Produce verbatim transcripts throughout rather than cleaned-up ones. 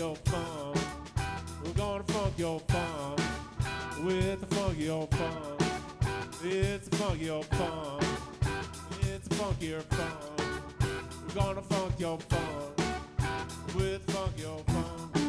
funky old funk. We're gonna funk your funk with the funky old funk. It's a funky old funk. It's a funkier funk. We're gonna funk your funk with funky old funk.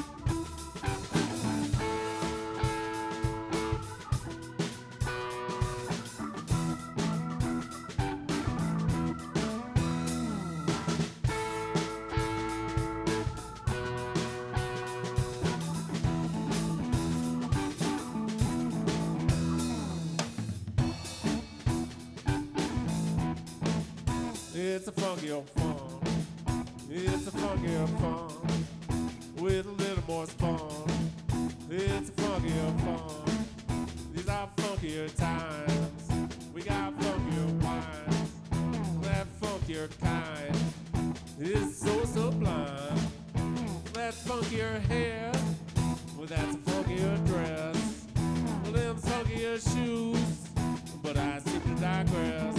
It's a funky old funk. It's a funky old funk with a little more spunk. It's a funky old funk. These are funkier times. We got funkier wines. That funkier kind is so sublime. That funkier hair, well that's a funkier dress. Well them funkier shoes, but I seem to digress.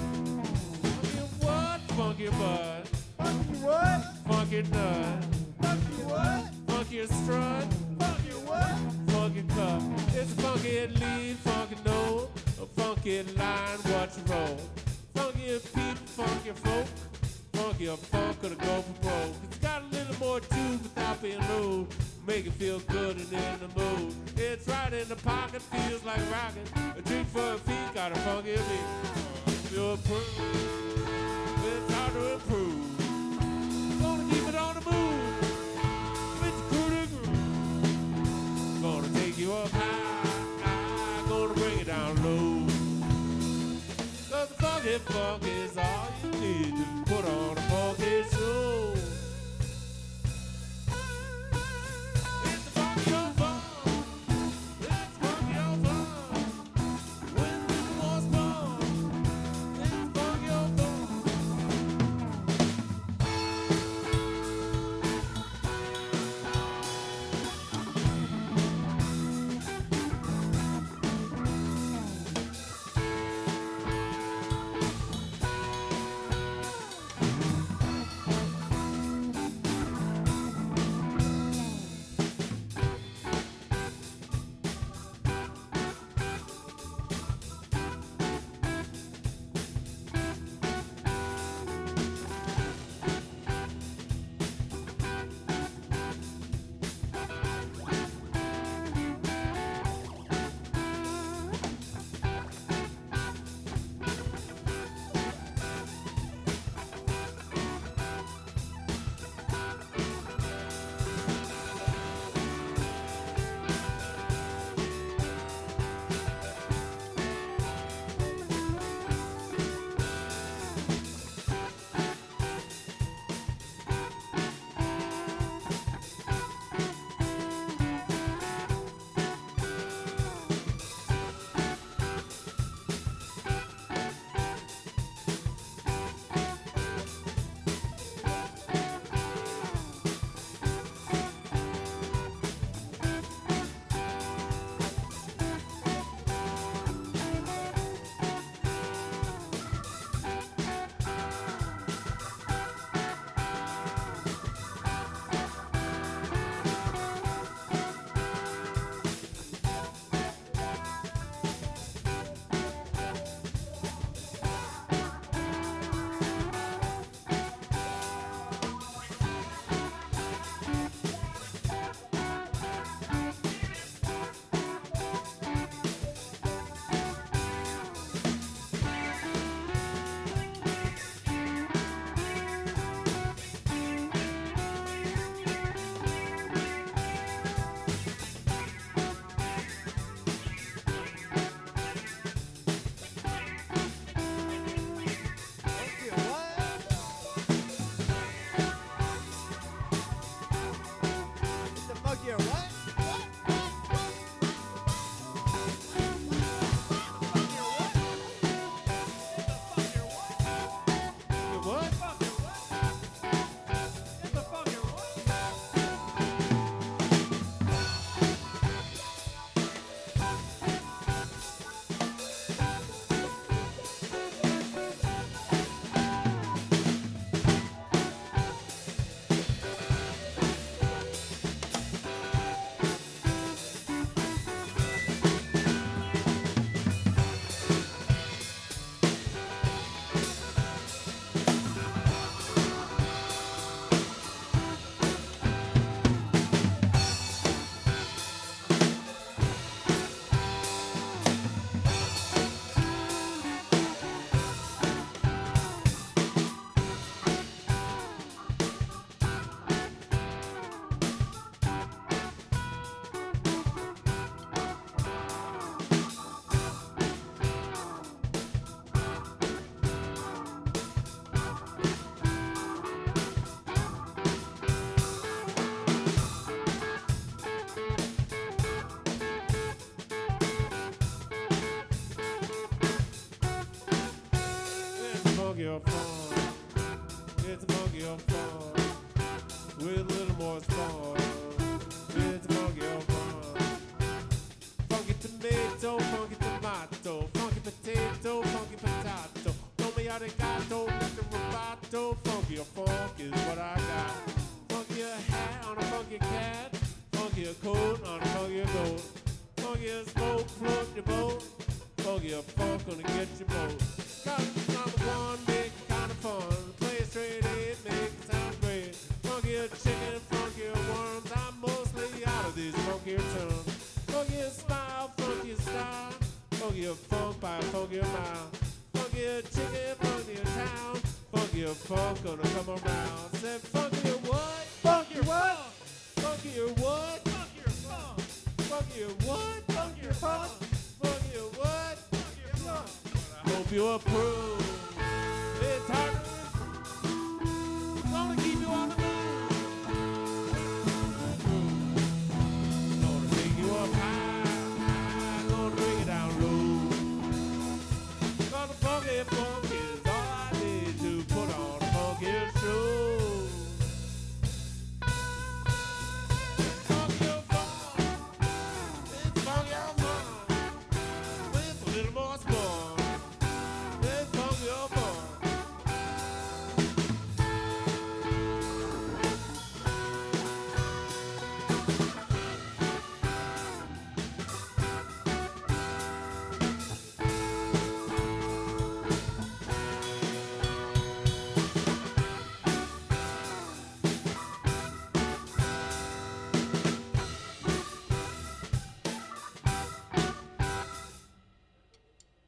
Funky butt, Funky what? funky nut, Funky what? funky strut, Funky what? funky cup. It's a funky lead, funky note, a funky line, what you roll. Funky people, funky folk, funky a funk could go for broke. It's got a little more to without being rude. Make it feel good and in the mood. It's right in the pocket, feels like rocking. A drink for a feet, got a funky beat. Feel approved. It's hard to improve. Gonna keep it on the move. With the crew to groove. Gonna take you up high, high. Gonna bring it down low. Cause the funky funk is all you need to put on a funky show. It's the funky old funk. It's the funky old funk. When the war's born. It's the funky old funk. funky coat on a funky goat. Funky smoke, float your boat. Funky funk gonna get you boat. Got number one, make it kind of fun. Play straight eight, make it sound great. Funky chicken, funky worms. I'm mostly out of these funky terms. Funky smile, funky style. Funky funk by a funky mile. Funky chicken, funky town. Funky funk gonna come around. Said funky what? Funky what? Funky what? Funky funk. Funky what? Funky funk. Funky what? Funky funk. Hope you approve.